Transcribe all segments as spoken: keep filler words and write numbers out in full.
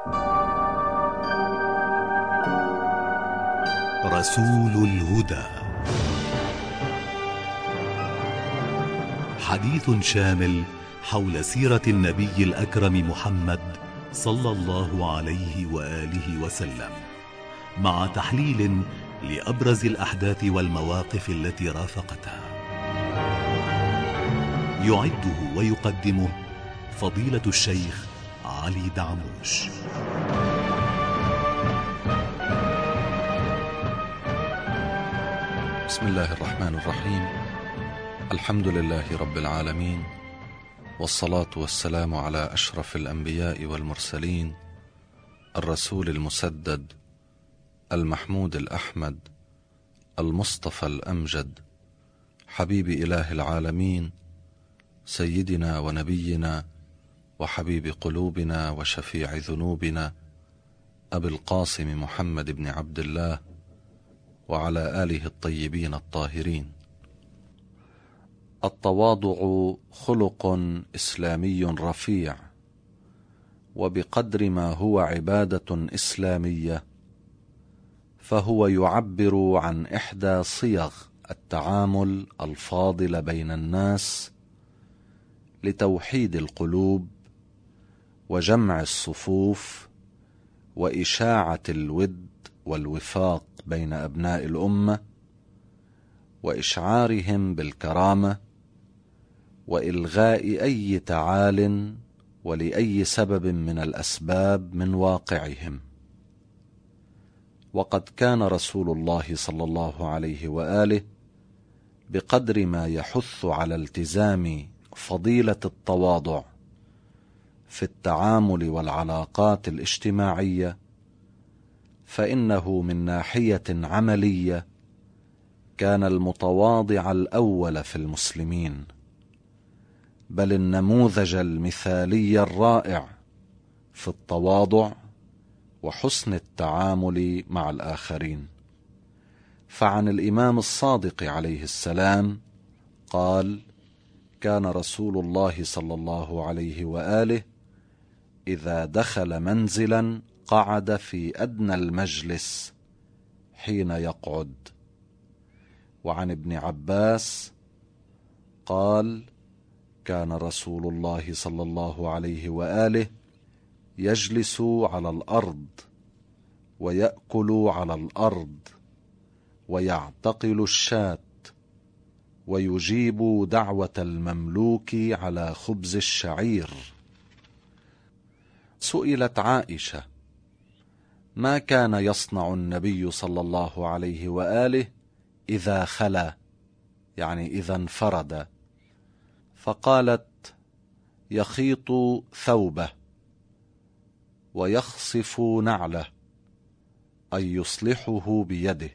رسول الهدى، حديث شامل حول سيرة النبي الأكرم محمد صلى الله عليه وآله وسلم، مع تحليل لأبرز الأحداث والمواقف التي رافقتها. يعده ويقدمه فضيلة الشيخ علي دعموش. بسم الله الرحمن الرحيم. الحمد لله رب العالمين، والصلاة والسلام على أشرف الأنبياء والمرسلين، الرسول المسدد المحمود الأحمد المصطفى الأمجد، حبيب إله العالمين، سيدنا ونبينا وحبيب قلوبنا وشفيع ذنوبنا، أبي القاسم محمد بن عبد الله وعلى آله الطيبين الطاهرين. التواضع خلق إسلامي رفيع، وبقدر ما هو عبادة إسلامية فهو يعبر عن إحدى صيغ التعامل الفاضل بين الناس لتوحيد القلوب وجمع الصفوف وإشاعة الود والوفاق بين أبناء الأمة، وإشعارهم بالكرامة، وإلغاء أي تعال ولأي سبب من الأسباب من واقعهم. وقد كان رسول الله صلى الله عليه وآله بقدر ما يحث على التزام فضيلة التواضع في التعامل والعلاقات الاجتماعية، فإنه من ناحية عملية كان المتواضع الأول في المسلمين، بل النموذج المثالي الرائع في التواضع وحسن التعامل مع الآخرين. فعن الإمام الصادق عليه السلام قال: كان رسول الله صلى الله عليه وآله إذا دخل منزلا قعد في أدنى المجلس حين يقعد. وعن ابن عباس قال: كان رسول الله صلى الله عليه وآله يجلس على الأرض ويأكل على الأرض ويعتقل الشاة ويجيب دعوة المملوك على خبز الشعير. سئلت عائشة: ما كان يصنع النبي صلى الله عليه وآله إذا خلا، يعني إذا انفرد؟ فقالت: يخيط ثوبه ويخصف نعله، أي يصلحه بيده.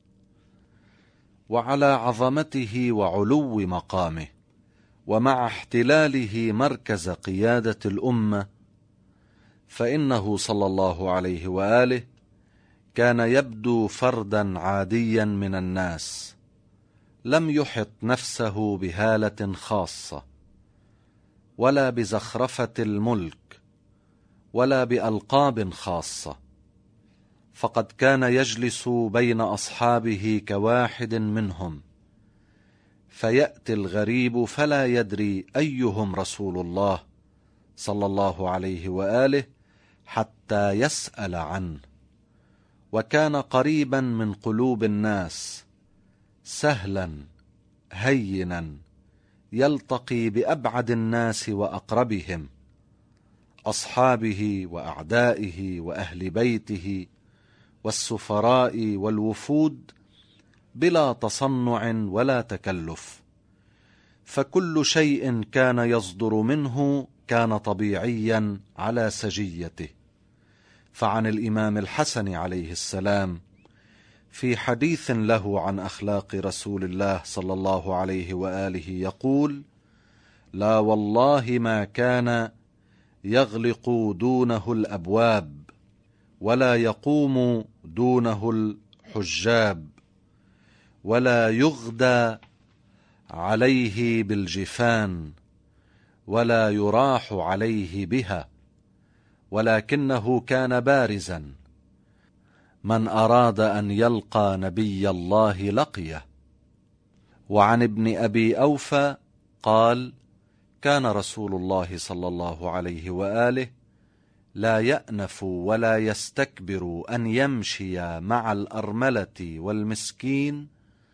وعلى عظمته وعلو مقامه ومع احتلاله مركز قيادة الأمة، فإنه صلى الله عليه وآله كان يبدو فردا عاديا من الناس، لم يحط نفسه بهالة خاصة ولا بزخرفة الملك ولا بألقاب خاصة، فقد كان يجلس بين أصحابه كواحد منهم، فيأتي الغريب فلا يدري أيهم رسول الله صلى الله عليه وآله حتى يسأل عنه. وكان قريبا من قلوب الناس، سهلا هينا، يلتقي بأبعد الناس وأقربهم، أصحابه وأعدائه وأهل بيته والسفراء والوفود، بلا تصنع ولا تكلف، فكل شيء كان يصدر منه كان طبيعيا على سجيته. فعن الإمام الحسن عليه السلام في حديث له عن أخلاق رسول الله صلى الله عليه وآله يقول: لا والله ما كان يغلق دونه الأبواب ولا يقوم دونه الحجاب ولا يغدى عليه بالجفان ولا يراح عليه بها ولكنه كان بارزا، من أراد أن يلقى نبي الله لقيه. وعن ابن أبي أوفى قال: كان رسول الله صلى الله عليه وآله لا يأنف ولا يستكبر أن يمشي مع الأرملة والمسكين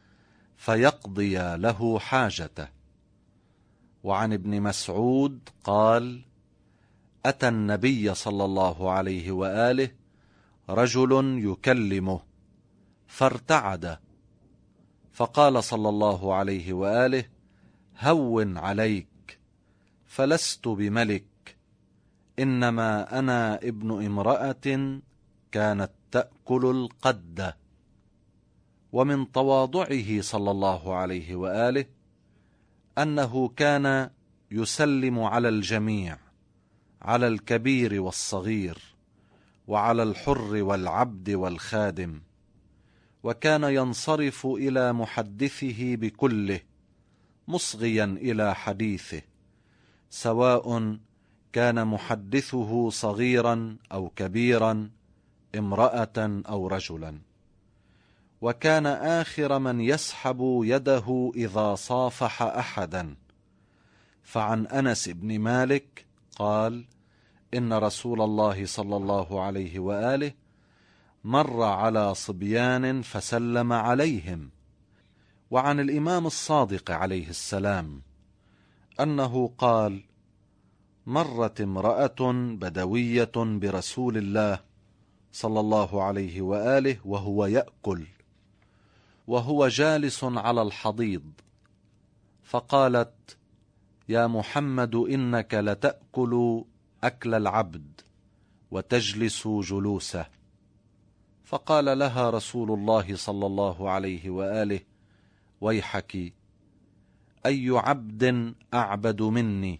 فيقضي له حاجته. وعن ابن مسعود قال: أتى النبي صلى الله عليه وآله رجل يكلمه فارتعد، فقال صلى الله عليه وآله: هون عليك، فلست بملك، إنما أنا ابن امرأة كانت تأكل القد. ومن تواضعه صلى الله عليه وآله أنه كان يسلم على الجميع، على الكبير والصغير، وعلى الحر والعبد والخادم، وكان ينصرف إلى محدثه بكله مصغيا إلى حديثه، سواء كان محدثه صغيرا أو كبيرا، امرأة أو رجلا. وكان آخر من يسحب يده إذا صافح أحدا. فعن أنس بن مالك قال: إن رسول الله صلى الله عليه وآله مر على صبيان فسلم عليهم. وعن الإمام الصادق عليه السلام أنه قال: مرت امرأة بدوية برسول الله صلى الله عليه وآله وهو يأكل، وهو جالس على الحضيض، فقالت: يا محمد إنك لتأكل أكل العبد وتجلس جلوسه. فقال لها رسول الله صلى الله عليه وآله: ويحك، أي عبد أعبد مني؟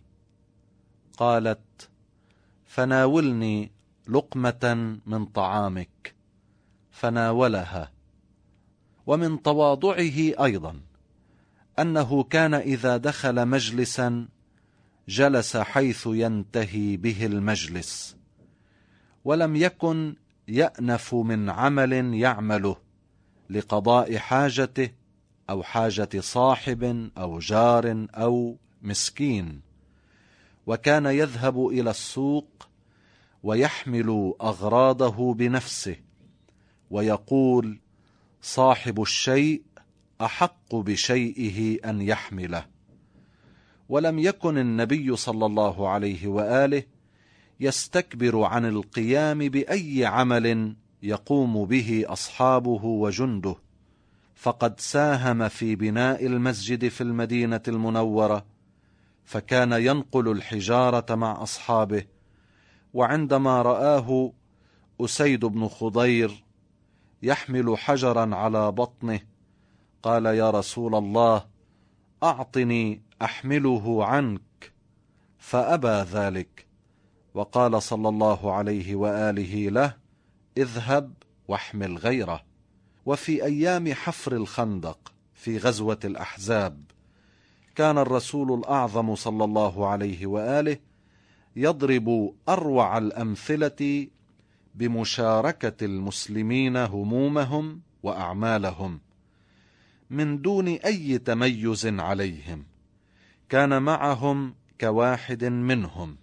قالت: فناولني لقمة من طعامك، فناولها. ومن تواضعه أيضا أنه كان إذا دخل مجلسا جلس حيث ينتهي به المجلس، ولم يكن يأنف من عمل يعمله لقضاء حاجته أو حاجة صاحب أو جار أو مسكين. وكان يذهب إلى السوق ويحمل أغراضه بنفسه، ويقول: صاحب الشيء أحق بشيئه أن يحمله. ولم يكن النبي صلى الله عليه وآله يستكبر عن القيام بأي عمل يقوم به أصحابه وجنده، فقد ساهم في بناء المسجد في المدينة المنورة، فكان ينقل الحجارة مع أصحابه. وعندما رآه أسيد بن خضير يحمل حجرا على بطنه قال: يا رسول الله، أعطني أحمله عنك، فأبى ذلك، وقال صلى الله عليه وآله له: اذهب واحمل غيره. وفي أيام حفر الخندق في غزوة الأحزاب كان الرسول الأعظم صلى الله عليه وآله يضرب أروع الأمثلة بمشاركة المسلمين همومهم وأعمالهم من دون أي تميز عليهم. كان معهم كواحد منهم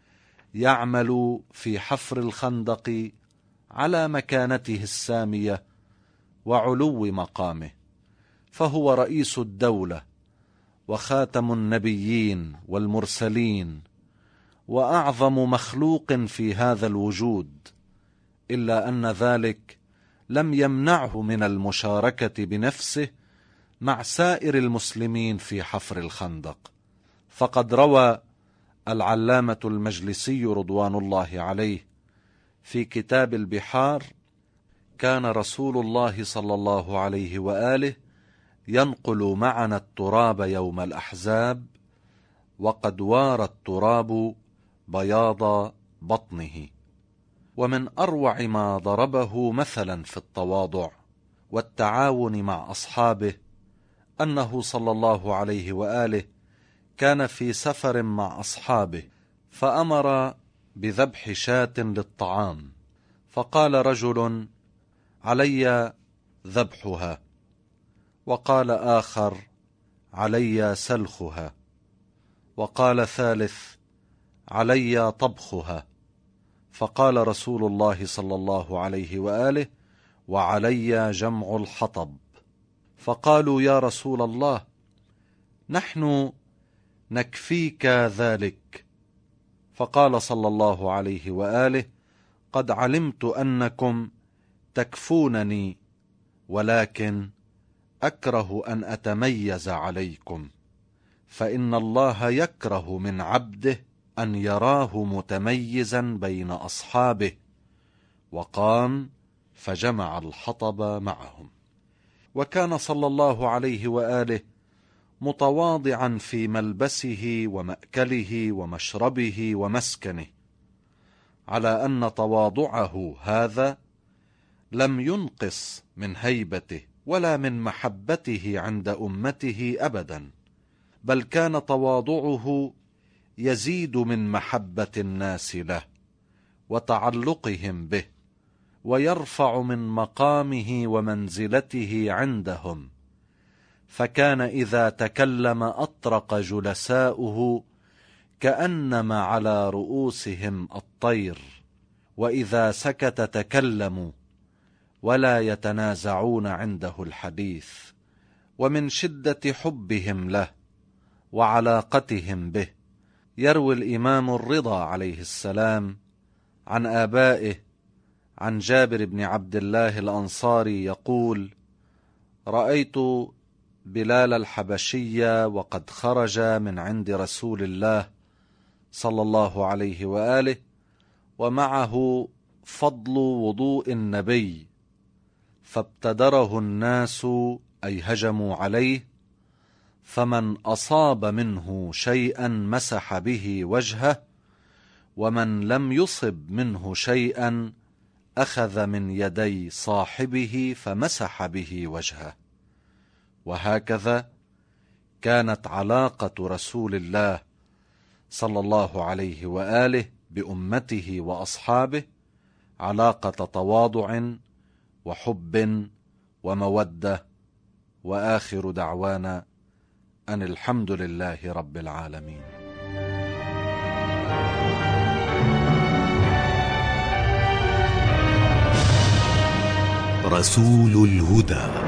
يعمل في حفر الخندق على مكانته السامية وعلو مقامه، فهو رئيس الدولة وخاتم النبيين والمرسلين وأعظم مخلوق في هذا الوجود، إلا أن ذلك لم يمنعه من المشاركة بنفسه مع سائر المسلمين في حفر الخندق. فقد روى العلامة المجلسي رضوان الله عليه في كتاب البحار: كان رسول الله صلى الله عليه وآله ينقل معنا التراب يوم الأحزاب، وقد وارى التراب بياض بطنه. ومن أروع ما ضربه مثلا في التواضع والتعاون مع أصحابه أنه صلى الله عليه وآله كان في سفر مع أصحابه، فأمر بذبح شاة للطعام، فقال رجل: علي ذبحها، وقال آخر: علي سلخها، وقال ثالث: علي طبخها. فقال رسول الله صلى الله عليه وآله: وعلي جمع الحطب. فقالوا: يا رسول الله، نحن نكفيك ذلك. فقال صلى الله عليه وآله: قد علمت أنكم تكفونني، ولكن أكره أن أتميز عليكم، فإن الله يكره من عبده أن يراه متميزا بين أصحابه. وقام فجمع الحطب معهم. وكان صلى الله عليه وآله متواضعا في ملبسه ومأكله ومشربه ومسكنه، على أن تواضعه هذا لم ينقص من هيبته ولا من محبته عند أمته أبدا، بل كان تواضعه يزيد من محبة الناس له وتعلقهم به، ويرفع من مقامه ومنزلته عندهم. فكان إذا تكلم أطرق جلساؤه كأنما على رؤوسهم الطير، وإذا سكت تكلموا ولا يتنازعون عنده الحديث. ومن شدة حبهم له وعلاقتهم به يروي الإمام الرضا عليه السلام عن آبائه عن جابر بن عبد الله الأنصاري يقول: رأيت بلال الحبشي وقد خرج من عند رسول الله صلى الله عليه وآله ومعه فضل وضوء النبي، فابتدره الناس أي هجموا عليه، فمن أصاب منه شيئا مسح به وجهه، ومن لم يصب منه شيئا أخذ من يدي صاحبه فمسح به وجهه. وهكذا كانت علاقة رسول الله صلى الله عليه وآله بأمته وأصحابه علاقة تواضع وحب ومودة. وآخر دعوانا أن الحمد لله رب العالمين. رسول الهدى.